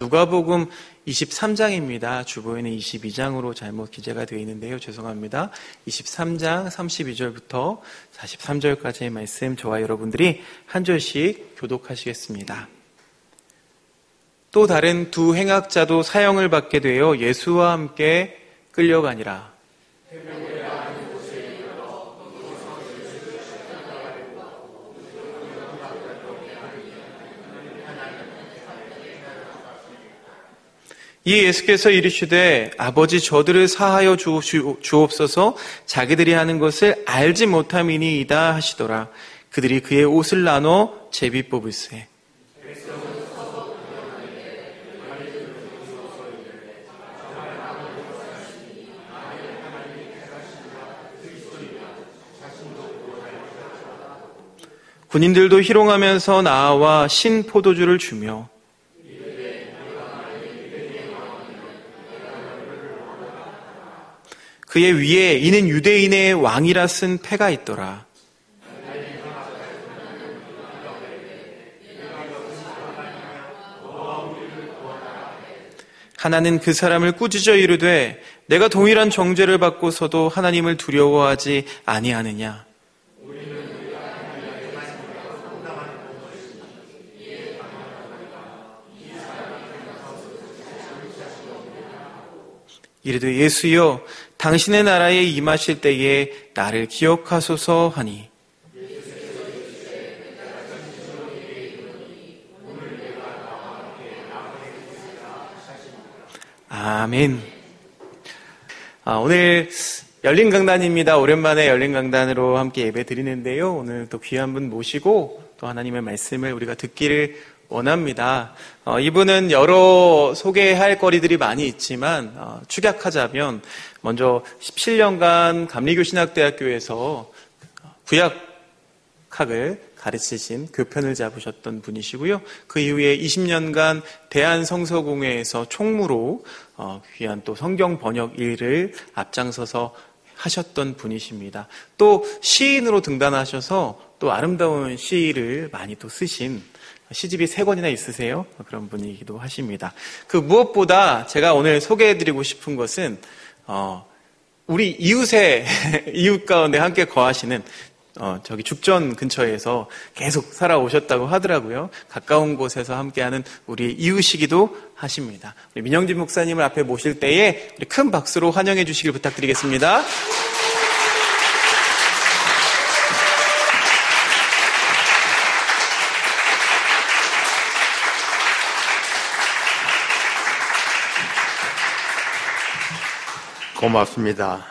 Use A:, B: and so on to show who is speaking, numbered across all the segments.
A: 누가복음 23장입니다. 주보에는 22장으로 잘못 기재가 되어 있는데요. 죄송합니다. 23장 32절부터 43절까지의 말씀 저와 여러분들이 한 절씩 교독하시겠습니다. 또 다른 두 행악자도 사형을 받게 되어 예수와 함께 끌려가니라. 이에 예수께서 이르시되 아버지 저들을 사하여 주옵소서 자기들이 하는 것을 알지 못함이니이다 하시더라. 그들이 그의 옷을 나눠 제비 뽑을세. 군인들도 희롱하면서 나와 신 포도주를 주며 그의 위에 이는 유대인의 왕이라 쓴 패가 있더라. 하나는 그 사람을 꾸짖어 이르되 내가 동일한 정죄를 받고서도 하나님을 두려워하지 아니하느냐. 이르되 예수여 당신의 나라에 임하실 때에 나를 기억하소서 하니 아멘. 오늘 열린 강단입니다. 오랜만에 열린 강단으로 함께 예배 드리는데요. 오늘 또 귀한 분 모시고 또 하나님의 말씀을 우리가 듣기를 원합니다. 이분은 여러 소개할 거리들이 많이 있지만 축약하자면 먼저 17년간 감리교신학대학교에서 구약학을 가르치신 교편을 잡으셨던 분이시고요. 그 이후에 20년간 대한성서공회에서 총무로 귀한 또 성경 번역 일을 앞장서서 하셨던 분이십니다. 또 시인으로 등단하셔서 또 아름다운 시를 많이 또 쓰신 시집이 3권이나 있으세요? 그런 분이기도 하십니다. 그 무엇보다 제가 오늘 소개해드리고 싶은 것은 우리 이웃 가운데 함께 거하시는 저기 죽전 근처에서 계속 살아오셨다고 하더라고요. 가까운 곳에서 함께하는 우리 이웃이기도 하십니다. 우리 민영진 목사님을 앞에 모실 때에 우리 큰 박수로 환영해 주시길 부탁드리겠습니다.
B: 고맙습니다.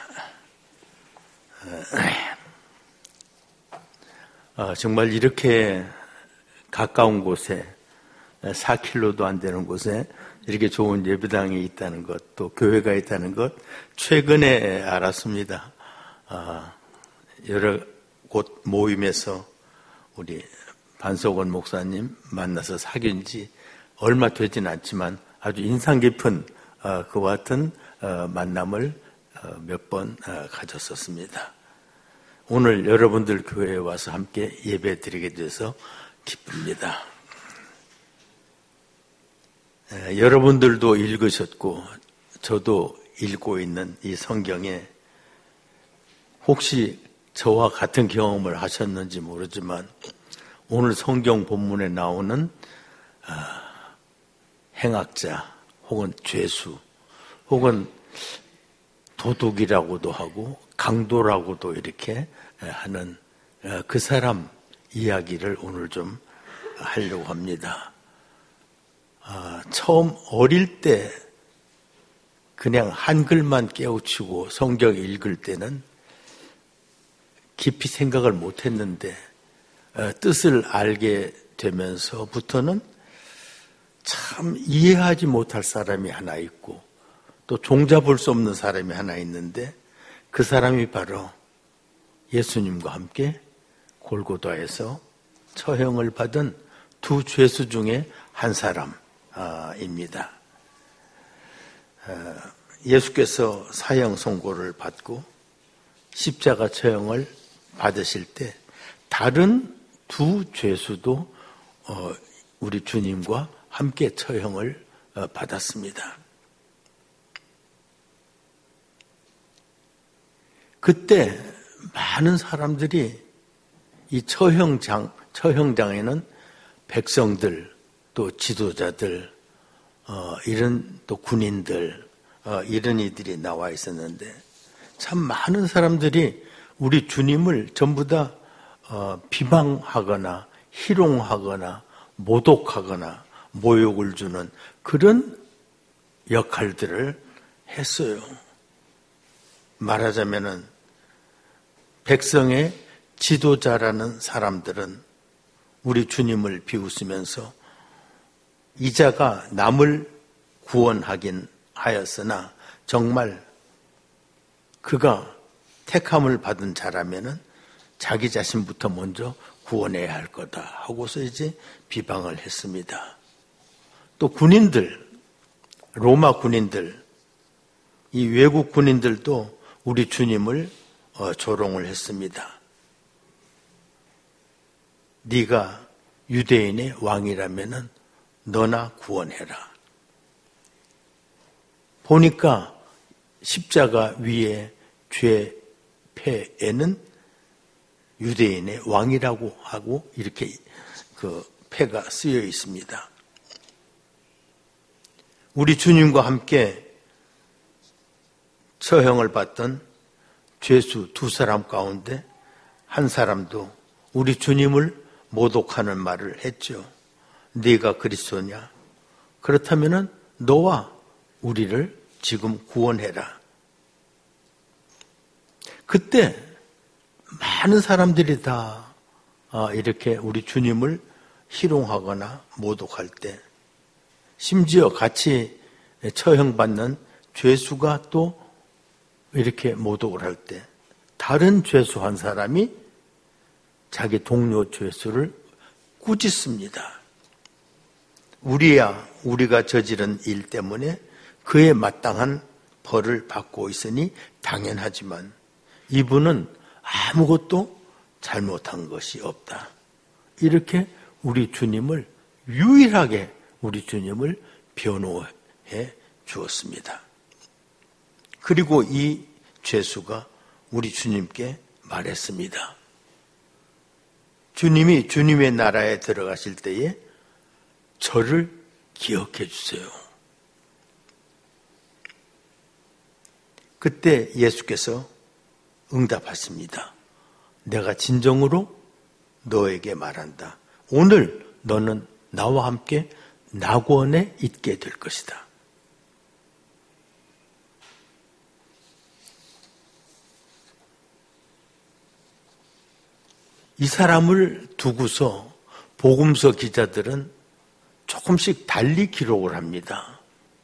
B: 정말 이렇게 가까운 곳에 4km도 안 되는 곳에 이렇게 좋은 예배당이 있다는 것, 또 교회가 있다는 것 최근에 알았습니다. 여러 곳 모임에서 우리 반석원 목사님 만나서 사귄 지 얼마 되진 않지만 아주 인상 깊은 그와 같은 만남을 몇 번 가졌었습니다. 오늘 여러분들 교회에 와서 함께 예배 드리게 돼서 기쁩니다. 여러분들도 읽으셨고 저도 읽고 있는 이 성경에 혹시 저와 같은 경험을 하셨는지 모르지만 오늘 성경 본문에 나오는 행악자 혹은 죄수 혹은 도둑이라고도 하고 강도라고도 이렇게 하는 그 사람 이야기를 오늘 좀 하려고 합니다. 처음 어릴 때 그냥 한글만 깨우치고 성경 읽을 때는 깊이 생각을 못했는데 뜻을 알게 되면서부터는 참 이해하지 못할 사람이 하나 있고 또 종잡을 수 없는 사람이 하나 있는데 그 사람이 바로 예수님과 함께 골고다에서 처형을 받은 두 죄수 중에 한 사람입니다. 예수께서 사형 선고를 받고 십자가 처형을 받으실 때 다른 두 죄수도 우리 주님과 함께 처형을 받았습니다. 그때 많은 사람들이 이 처형장에는 백성들, 또 지도자들, 이런 또 군인들, 이런 이들이 나와 있었는데 참 많은 사람들이 우리 주님을 전부 다 비방하거나 희롱하거나 모독하거나 모욕을 주는 그런 역할들을 했어요. 말하자면은 백성의 지도자라는 사람들은 우리 주님을 비웃으면서 이자가 남을 구원하긴 하였으나 정말 그가 택함을 받은 자라면은 자기 자신부터 먼저 구원해야 할 거다 하고서 이제 비방을 했습니다. 또 군인들, 로마 군인들, 이 외국 군인들도 우리 주님을 조롱을 했습니다. 네가 유대인의 왕이라면은 너나 구원해라. 보니까 십자가 위에 죄패에는 유대인의 왕이라고 하고 이렇게 그 패가 쓰여 있습니다. 우리 주님과 함께 처형을 받던 죄수 두 사람 가운데 한 사람도 우리 주님을 모독하는 말을 했죠. 네가 그리스도냐? 그렇다면은 너와 우리를 지금 구원해라. 그때 많은 사람들이 다 이렇게 우리 주님을 희롱하거나 모독할 때, 심지어 같이 처형받는 죄수가 또 이렇게 모독을 할 때 다른 죄수 한 사람이 자기 동료 죄수를 꾸짖습니다. 우리가 저지른 일 때문에 그에 마땅한 벌을 받고 있으니 당연하지만 이분은 아무것도 잘못한 것이 없다. 이렇게 우리 주님을 유일하게 우리 주님을 변호해 주었습니다. 그리고 이 죄수가 우리 주님께 말했습니다. 주님이 주님의 나라에 들어가실 때에 저를 기억해 주세요. 그때 예수께서 응답하십니다. 내가 진정으로 너에게 말한다. 오늘 너는 나와 함께 낙원에 있게 될 것이다. 이 사람을 두고서 복음서 기자들은 조금씩 달리 기록을 합니다.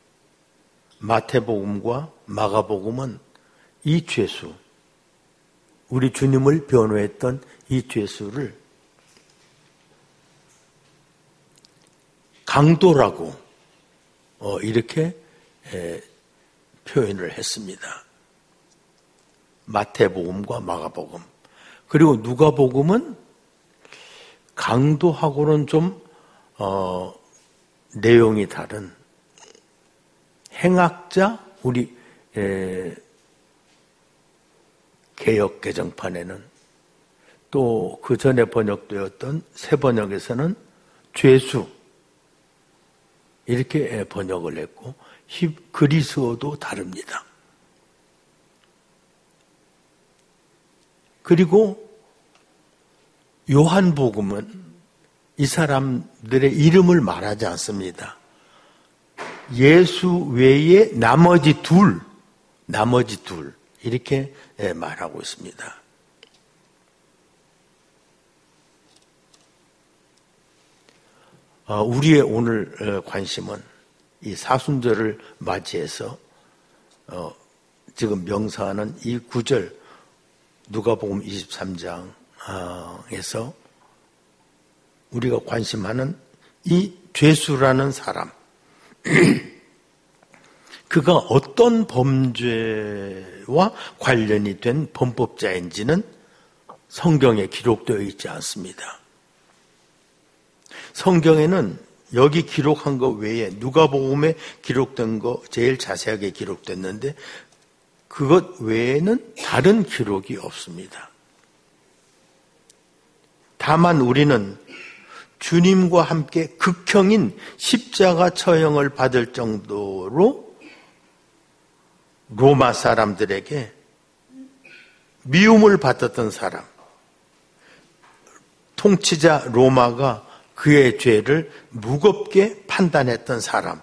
B: 마태복음과 마가복음은 이 죄수, 우리 주님을 변호했던 이 죄수를 강도라고 이렇게 표현을 했습니다. 마태복음과 마가복음. 그리고 누가복음은 강도하고는 좀 내용이 다른 행악자, 우리 개역 개정판에는 또 그 전에 번역되었던 새 번역에서는 죄수 이렇게 번역을 했고 그리스어도 다릅니다. 그리고 요한복음은 이 사람들의 이름을 말하지 않습니다. 예수 외에 나머지 둘 이렇게 말하고 있습니다. 우리의 오늘 관심은 이 사순절을 맞이해서 지금 명사하는 이 구절 누가복음 23장에서 우리가 관심하는 이 죄수라는 사람, 그가 어떤 범죄와 관련이 된 범법자인지는 성경에 기록되어 있지 않습니다. 성경에는 여기 기록한 거 외에 누가복음에 기록된 거 제일 자세하게 기록됐는데 그것 외에는 다른 기록이 없습니다. 다만 우리는 주님과 함께 극형인 십자가 처형을 받을 정도로 로마 사람들에게 미움을 받았던 사람, 통치자 로마가 그의 죄를 무겁게 판단했던 사람,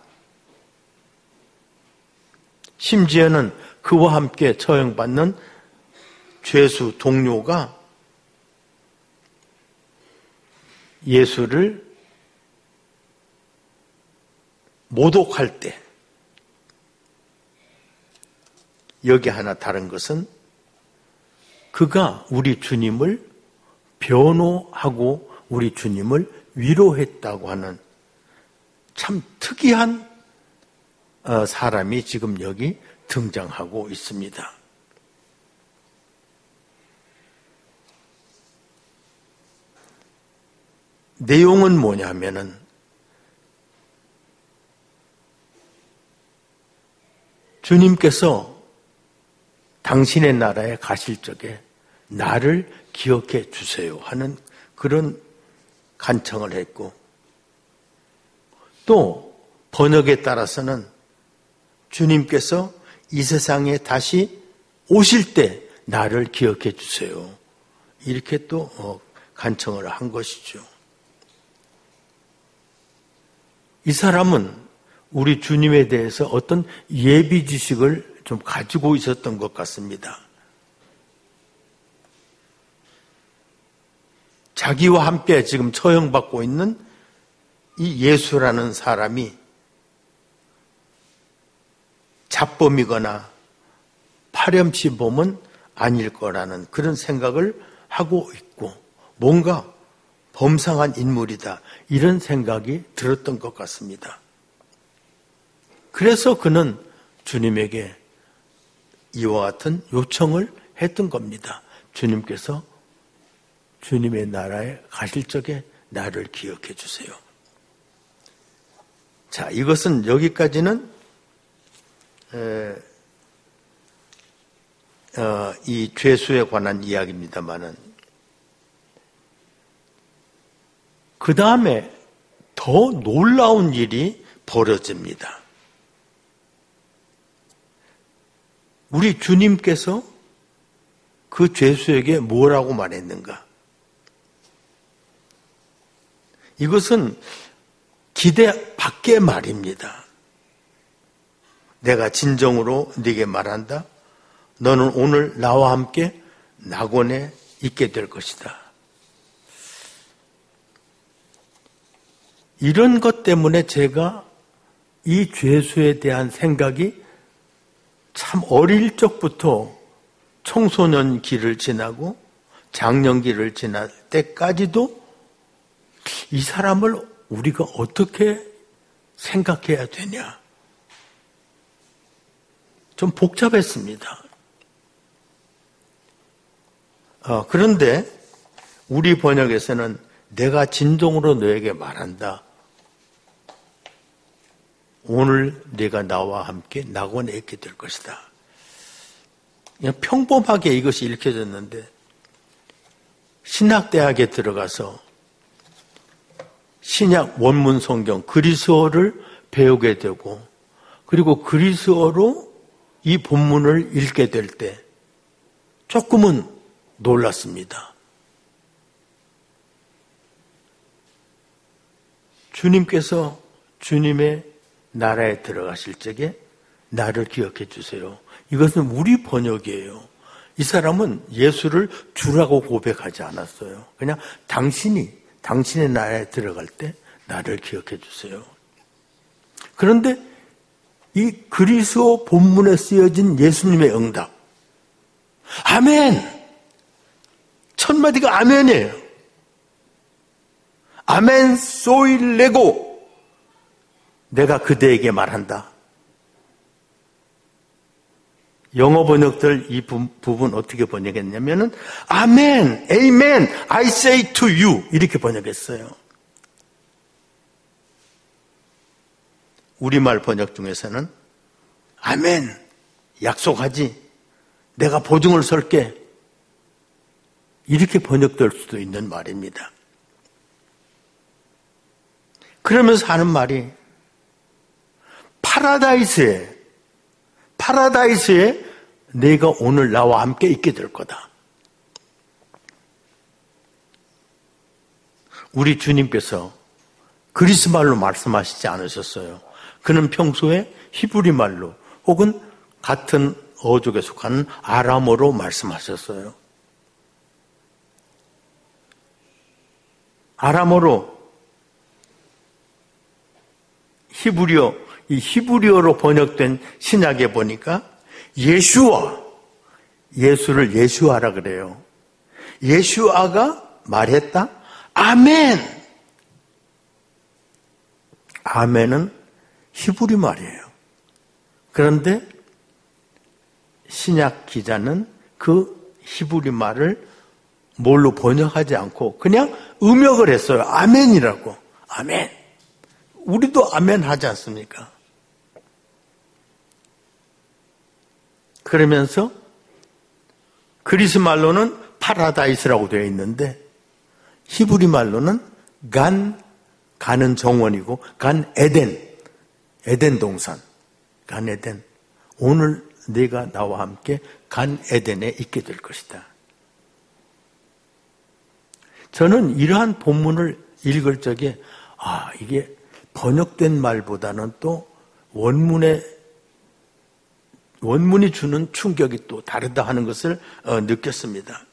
B: 심지어는 그와 함께 처형받는 죄수 동료가 예수를 모독할 때, 여기 하나 다른 것은 그가 우리 주님을 변호하고 우리 주님을 위로했다고 하는 참 특이한 사람이 지금 여기 등장하고 있습니다. 내용은 뭐냐면은 주님께서 당신의 나라에 가실 적에 나를 기억해 주세요 하는 그런 간청을 했고, 또 번역에 따라서는 주님께서 이 세상에 다시 오실 때 나를 기억해 주세요 이렇게 또 간청을 한 것이죠. 이 사람은 우리 주님에 대해서 어떤 예비 지식을 좀 가지고 있었던 것 같습니다. 자기와 함께 지금 처형받고 있는 이 예수라는 사람이 잡범이거나 파렴치범은 아닐 거라는 그런 생각을 하고 있고, 뭔가 범상한 인물이다 이런 생각이 들었던 것 같습니다. 그래서 그는 주님에게 이와 같은 요청을 했던 겁니다. 주님께서 주님의 나라에 가실 적에 나를 기억해 주세요. 자, 이것은 여기까지는 이 죄수에 관한 이야기입니다만은, 그 다음에 더 놀라운 일이 벌어집니다. 우리 주님께서 그 죄수에게 뭐라고 말했는가? 이것은 기대 밖의 말입니다. 내가 진정으로 네게 말한다. 너는 오늘 나와 함께 낙원에 있게 될 것이다. 이런 것 때문에 제가 이 죄수에 대한 생각이 참 어릴 적부터 청소년 기를 지나고 장년기를 지날 때까지도 이 사람을 우리가 어떻게 생각해야 되냐? 좀 복잡했습니다. 그런데 우리 번역에서는 내가 진정으로 너에게 말한다. 오늘 네가 나와 함께 낙원에 있게 될 것이다. 그냥 평범하게 이것이 읽혀졌는데, 신학대학에 들어가서 신약 원문 성경 그리스어를 배우게 되고, 그리고 그리스어로 이 본문을 읽게 될 때 조금은 놀랐습니다. 주님께서 주님의 나라에 들어가실 적에 나를 기억해 주세요. 이것은 우리 번역이에요. 이 사람은 예수를 주라고 고백하지 않았어요. 그냥 당신의 나라에 들어갈 때 나를 기억해 주세요. 그런데 이 그리스어 본문에 쓰여진 예수님의 응답, 아멘! 첫 마디가 아멘이에요. 아멘 소일레고, 내가 그대에게 말한다. 영어 번역들 이 부분 어떻게 번역했냐면은 아멘, amen, I say to you 이렇게 번역했어요. 우리말 번역 중에서는 아멘, 약속하지, 내가 보증을 설게, 이렇게 번역될 수도 있는 말입니다. 그러면서 하는 말이 파라다이스에 내가 오늘 나와 함께 있게 될 거다. 우리 주님께서 그리스 말로 말씀하시지 않으셨어요. 그는 평소에 히브리 말로 혹은 같은 어족에 속하는 아람어로 말씀하셨어요. 아람어로 히브리어로 번역된 신약에 보니까 예수를 예수아라 그래요. 예수아가 말했다. 아멘. 아멘은 히브리 말이에요. 그런데 신약 기자는 그 히브리 말을 뭘로 번역하지 않고 그냥 음역을 했어요. 아멘이라고. 아멘. 우리도 아멘 하지 않습니까? 그러면서 그리스 말로는 파라다이스라고 되어 있는데 히브리 말로는 가는 정원이고 에덴 동산, 간 에덴. 오늘 네가 나와 함께 간 에덴에 있게 될 것이다. 저는 이러한 본문을 읽을 적에 이게 번역된 말보다는 또 원문이 주는 충격이 또 다르다 하는 것을 느꼈습니다.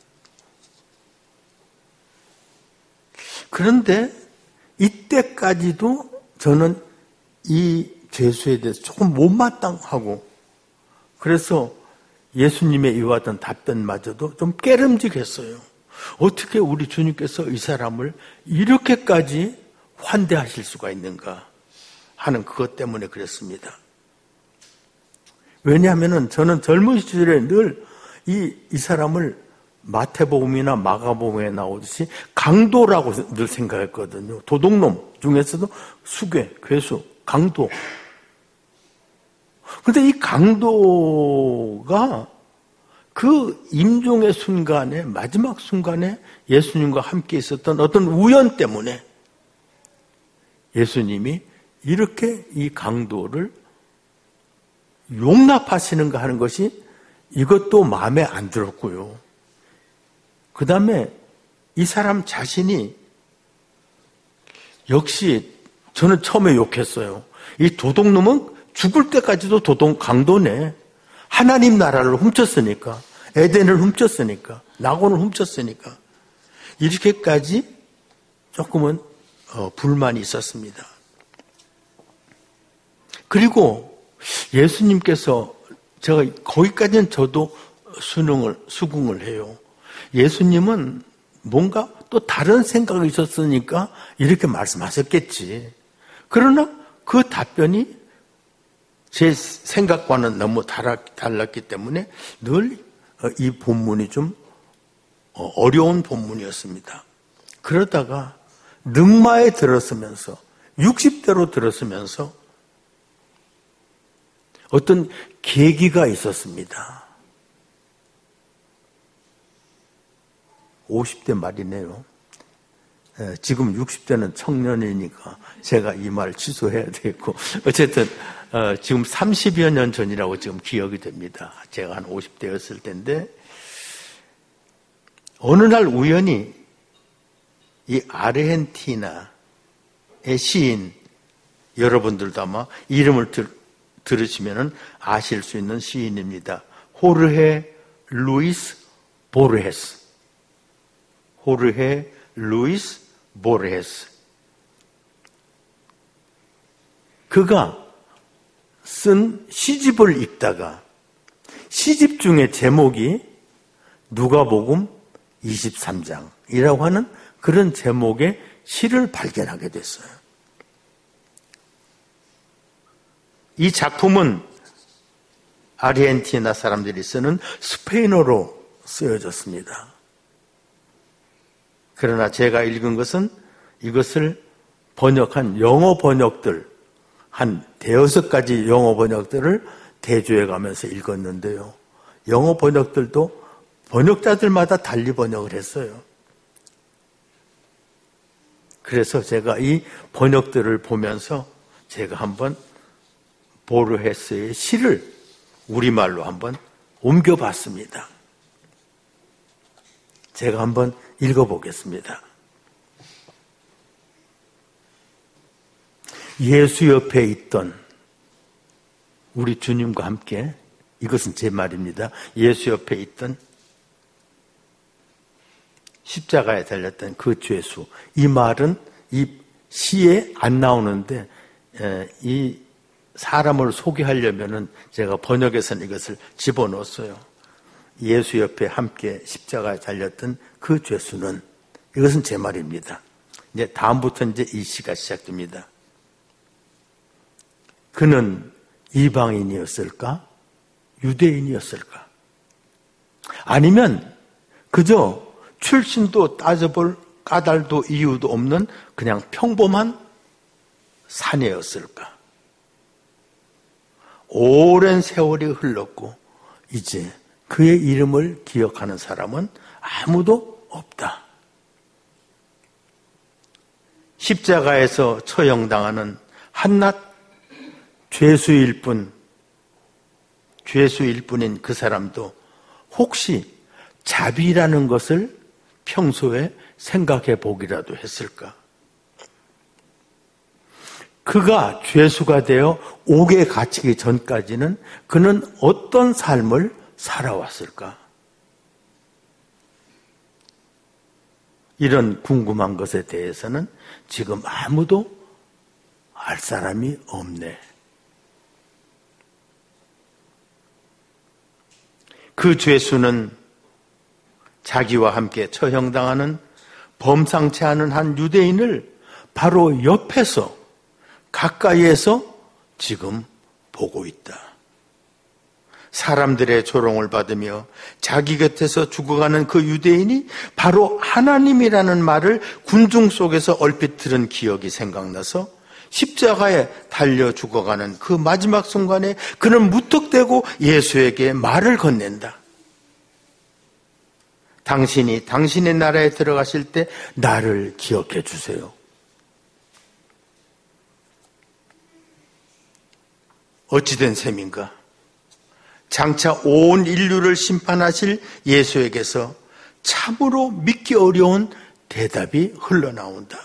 B: 그런데 이때까지도 저는 이 죄수에 대해서 조금 못마땅하고 그래서 예수님의 이와같은 답변마저도 좀 깨름직했어요. 어떻게 우리 주님께서 이 사람을 이렇게까지 환대하실 수가 있는가 하는 그것 때문에 그랬습니다. 왜냐하면 저는 젊은 시절에 늘 이 사람을 마태복음이나 마가복음에 나오듯이 강도라고 늘 생각했거든요. 도둑놈 중에서도 수괴, 괴수, 강도. 그런데 이 강도가 그 임종의 순간에 마지막 순간에 예수님과 함께 있었던 어떤 우연 때문에 예수님이 이렇게 이 강도를 용납하시는가 하는 것이 이것도 마음에 안 들었고요. 그 다음에 이 사람 자신이 역시 저는 처음에 욕했어요. 이 도둑놈은 죽을 때까지도 강도네. 하나님 나라를 훔쳤으니까, 에덴을 훔쳤으니까, 낙원을 훔쳤으니까 이렇게까지 조금은 불만이 있었습니다. 그리고 예수님께서 제가 거기까지는 저도 수긍을 해요. 예수님은 뭔가 또 다른 생각이 있었으니까 이렇게 말씀하셨겠지. 그러나 그 답변이 제 생각과는 너무 달랐기 때문에 늘 이 본문이 좀 어려운 본문이었습니다. 그러다가 늑마에 들었으면서 60대로 들었으면서 어떤 계기가 있었습니다. 50대 말이네요. 지금 60대는 청년이니까 제가 이 말 취소해야 되겠고 어쨌든 지금 30여 년 전이라고 지금 기억이 됩니다. 제가 한 50대였을 텐데 어느 날 우연히 이 아르헨티나의 시인 여러분들도 아마 이름을 들으시면 아실 수 있는 시인입니다. 호르헤 루이스 보르헤스. 호르헤 루이스 보르헤스. 그가 쓴 시집을 읽다가 시집 중에 제목이 누가복음 23장이라고 하는 그런 제목의 시를 발견하게 됐어요. 이 작품은 아르헨티나 사람들이 쓰는 스페인어로 쓰여졌습니다. 그러나 제가 읽은 것은 이것을 번역한 영어 번역들, 한 대여섯 가지 영어 번역들을 대조해 가면서 읽었는데요. 영어 번역들도 번역자들마다 달리 번역을 했어요. 그래서 제가 이 번역들을 보면서 제가 한번 보르헤스의 시를 우리말로 한번 옮겨봤습니다. 제가 한번 읽어보겠습니다. 예수 옆에 있던 우리 주님과 함께, 이것은 제 말입니다. 예수 옆에 있던 십자가에 달렸던 그 죄수. 이 말은 이 시에 안 나오는데 이 사람을 소개하려면은 제가 번역에서는 이것을 집어넣었어요. 예수 옆에 함께 십자가에 달렸던 그 죄수는, 이것은 제 말입니다. 이제 다음부터 이제 이 시가 시작됩니다. 그는 이방인이었을까? 유대인이었을까? 아니면 그저 출신도 따져볼 까닭도 이유도 없는 그냥 평범한 사내였을까? 오랜 세월이 흘렀고 이제 그의 이름을 기억하는 사람은 아무도 없다. 십자가에서 처형당하는 한낱 죄수일 뿐인 그 사람도 혹시 자비라는 것을 평소에 생각해 보기라도 했을까? 그가 죄수가 되어 옥에 갇히기 전까지는 그는 어떤 삶을 살아왔을까? 이런 궁금한 것에 대해서는 지금 아무도 알 사람이 없네. 그 죄수는 자기와 함께 처형당하는 범상치 않은 한 유대인을 바로 옆에서 가까이에서 지금 보고 있다. 사람들의 조롱을 받으며 자기 곁에서 죽어가는 그 유대인이 바로 하나님이라는 말을 군중 속에서 얼핏 들은 기억이 생각나서 십자가에 달려 죽어가는 그 마지막 순간에 그는 무턱대고 예수에게 말을 건넨다. 당신이 당신의 나라에 들어가실 때 나를 기억해 주세요. 어찌된 셈인가? 장차 온 인류를 심판하실 예수에게서 참으로 믿기 어려운 대답이 흘러나온다.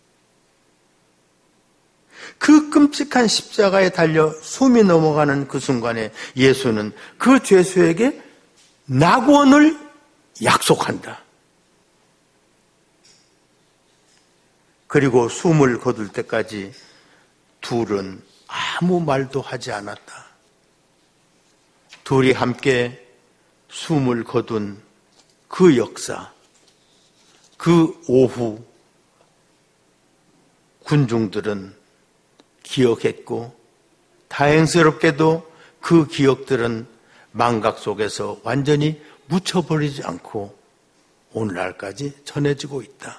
B: 그 끔찍한 십자가에 달려 숨이 넘어가는 그 순간에 예수는 그 죄수에게 낙원을 약속한다. 그리고 숨을 거둘 때까지 둘은 아무 말도 하지 않았다. 둘이 함께 숨을 거둔 그 역사, 그 오후 군중들은 기억했고 다행스럽게도 그 기억들은 망각 속에서 완전히 묻혀버리지 않고 오늘날까지 전해지고 있다.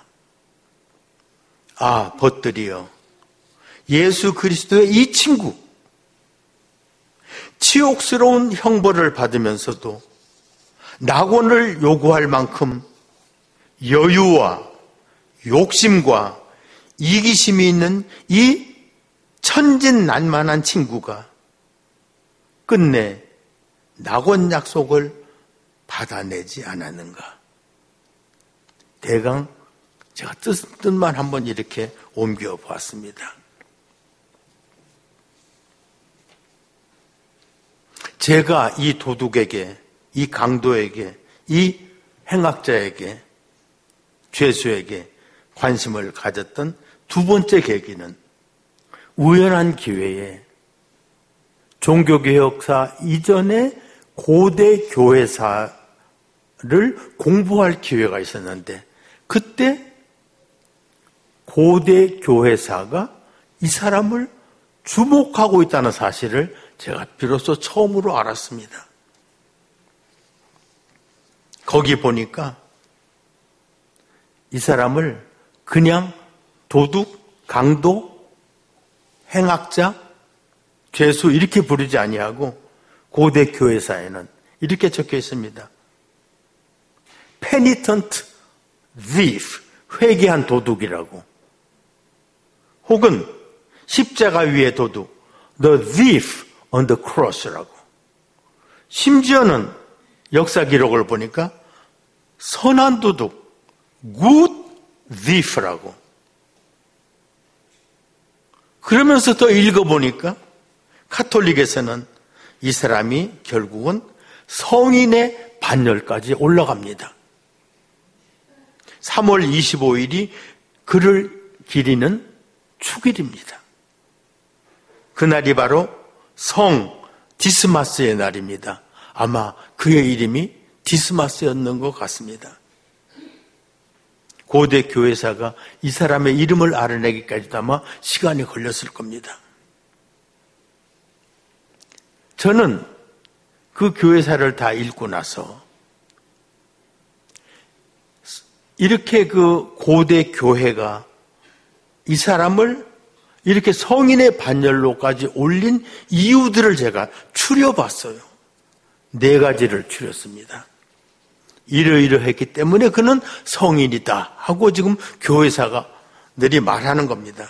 B: 아, 벗들이여, 예수 그리스도의 이 친구, 치욕스러운 형벌을 받으면서도 낙원을 요구할 만큼 여유와 욕심과 이기심이 있는 이 천진난만한 친구가 끝내 낙원 약속을 받아내지 않았는가? 대강 제가 뜻만 한번 이렇게 옮겨 보았습니다. 제가 이 도둑에게, 이 강도에게, 이 행악자에게, 죄수에게 관심을 가졌던 두 번째 계기는 우연한 기회에 종교개혁사 이전에 고대 교회사를 공부할 기회가 있었는데 그때 고대 교회사가 이 사람을 주목하고 있다는 사실을 제가 비로소 처음으로 알았습니다. 거기 보니까 이 사람을 그냥 도둑, 강도, 행악자 죄수 이렇게 부르지 아니하고 고대 교회사에는 이렇게 적혀 있습니다. penitent thief, 회개한 도둑이라고. 혹은 십자가 위의 도둑, the thief on the cross라고. 심지어는 역사 기록을 보니까 선한 도둑, good thief라고. 그러면서 더 읽어보니까 카톨릭에서는 이 사람이 결국은 성인의 반열까지 올라갑니다. 3월 25일이 그를 기리는 축일입니다. 그날이 바로 성 디스마스의 날입니다. 아마 그의 이름이 디스마스였는 것 같습니다. 고대 교회사가 이 사람의 이름을 알아내기까지도 아마 시간이 걸렸을 겁니다. 저는 그 교회사를 다 읽고 나서 이렇게 그 고대 교회가 이 사람을 이렇게 성인의 반열로까지 올린 이유들을 제가 추려봤어요. 4가지를 추렸습니다. 이러이러했기 때문에 그는 성인이다 하고 지금 교회사가들이 말하는 겁니다.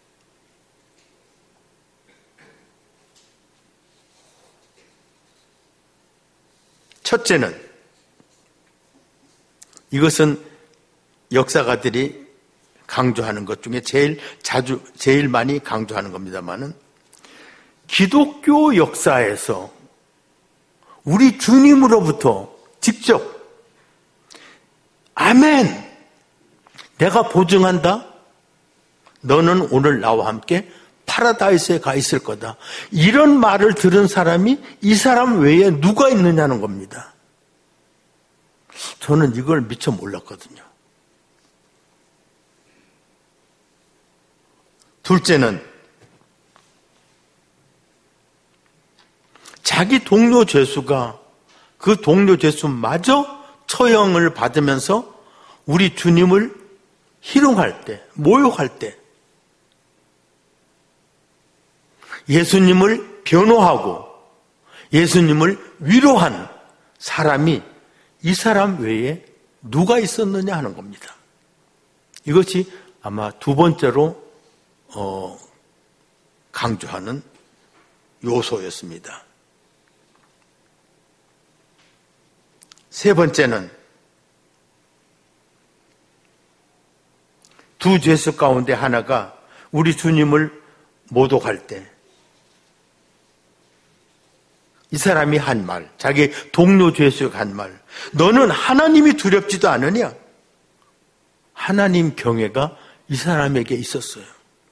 B: 첫째는, 이것은 역사가들이 강조하는 것 중에 제일 많이 강조하는 겁니다만은, 기독교 역사에서 우리 주님으로부터 직접 아멘, 내가 보증한다, 너는 오늘 나와 함께 파라다이스에 가 있을 거다, 이런 말을 들은 사람이 이 사람 외에 누가 있느냐는 겁니다. 저는 이걸 미처 몰랐거든요. 둘째는, 자기 동료 죄수가 그 동료 죄수마저 처형을 받으면서 우리 주님을 희롱할 때, 모욕할 때, 예수님을 변호하고 예수님을 위로한 사람이 이 사람 외에 누가 있었느냐 하는 겁니다. 이것이 아마 두 번째로 강조하는 요소였습니다. 세 번째는, 두 죄수 가운데 하나가 우리 주님을 모독할 때 이 사람이 한 말, 자기 동료 죄수가 한 말, 너는 하나님이 두렵지도 않으냐? 하나님 경외가 이 사람에게 있었어요.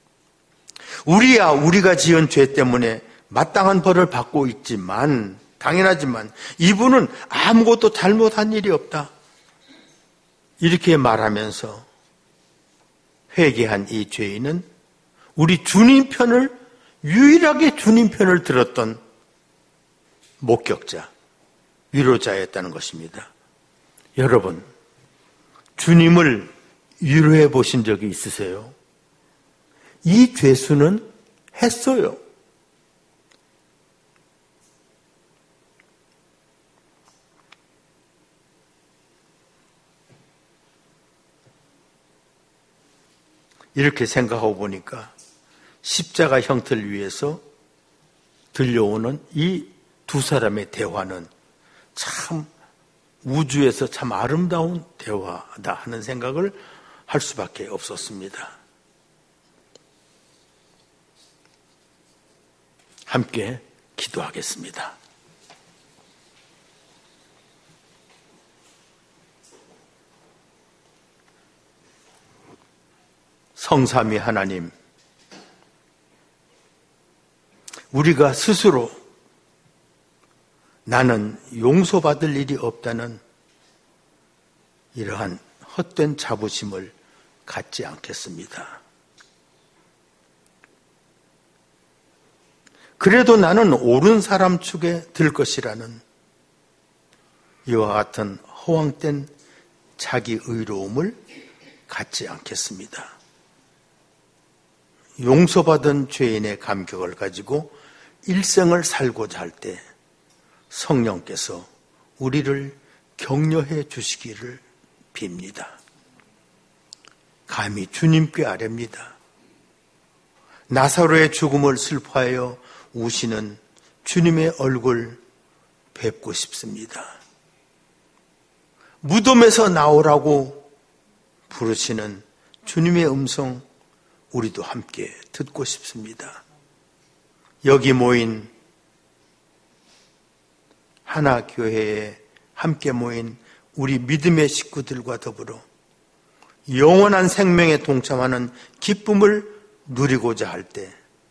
B: 우리가 지은 죄 때문에 마땅한 벌을 받고 있지만, 당연하지만 이분은 아무것도 잘못한 일이 없다, 이렇게 말하면서 회개한 이 죄인은 우리 주님 편을, 유일하게 주님 편을 들었던 목격자, 위로자였다는 것입니다. 여러분, 주님을 위로해 보신 적이 있으세요? 이 죄수는 했어요. 이렇게 생각하고 보니까 십자가 형태를 위해서 들려오는 이 두 사람의 대화는 참 우주에서 참 아름다운 대화다 하는 생각을 할 수밖에 없었습니다. 함께 기도하겠습니다. 성삼위 하나님, 우리가 스스로 나는 용서받을 일이 없다는 이러한 헛된 자부심을 갖지 않겠습니다. 그래도 나는 옳은 사람 축에 들 것이라는 이와 같은 허황된 자기 의로움을 갖지 않겠습니다. 용서받은 죄인의 감격을 가지고 일생을 살고자 할 때 성령께서 우리를 격려해 주시기를 빕니다. 감히 주님께 아뢰입니다. 나사로의 죽음을 슬퍼하여 우시는 주님의 얼굴 뵙고 싶습니다. 무덤에서 나오라고 부르시는 주님의 음성 우리도 함께 듣고 싶습니다. 여기 모인 하나교회에 함께 모인 우리 믿음의 식구들과 더불어 영원한 생명에 동참하는 기쁨을 누리고자 할 때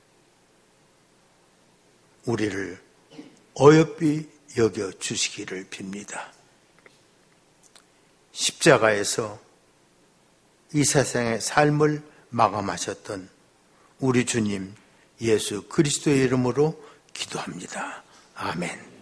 B: 우리를 어여삐 여겨 주시기를 빕니다. 십자가에서 이 세상의 삶을 마감하셨던 우리 주님 예수 그리스도의 이름으로 기도합니다. 아멘.